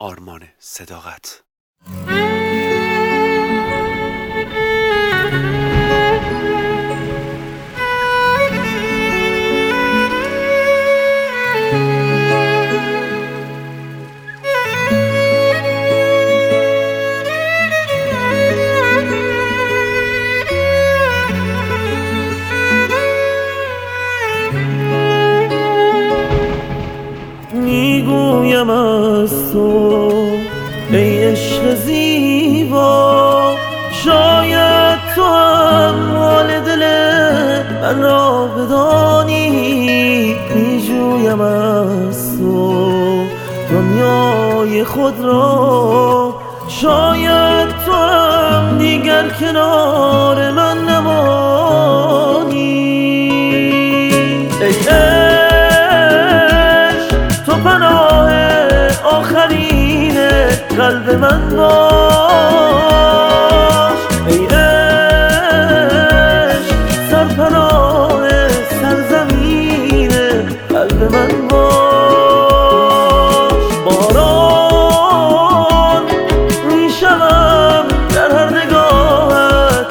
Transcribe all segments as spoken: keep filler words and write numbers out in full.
آرمان صداقت. میگویم از تو ای عشق زیبا، شاید تو هم حال دل من را بدانی. میجویم از تو دنیای خود را، شاید تو هم دیگر کنار من نمانی. ای پناه آخرین قلب من باش، ای عشق سرپناه سرزمین قلب من باش. باران میشوم در هر نگاهت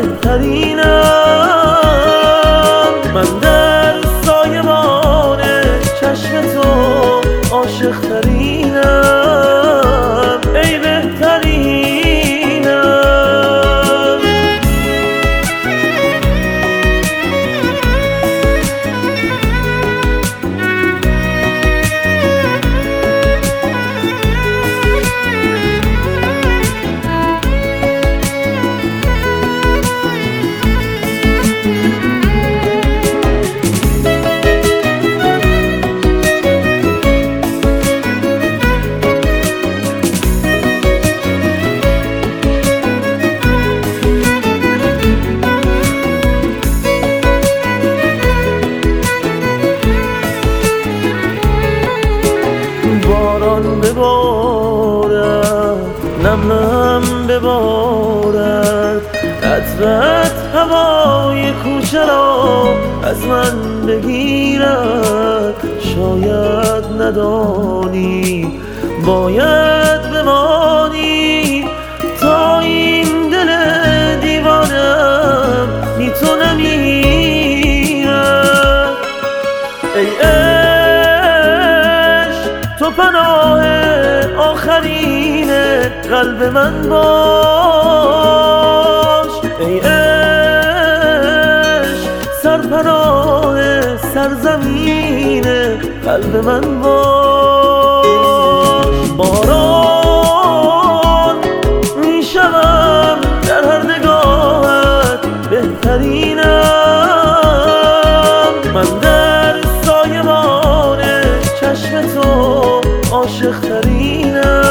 بهترینم، من در سایبان چشم تو عاشق ترینم، ای بهترینم. باران ببارد، نم نم ببارد، عطرت هوای کوچه را از من بگیرد. شاید ندانی باید بمانی، تا این دل دیوانم بی تو نمیرد. ای تو پناه آخرین قلب من باش، ای عشق سرپناه سرزمین قلب من باش. باران میشوم در هر نگاهت بهترینم، من در سایبان چشم تو عاشق ترینم.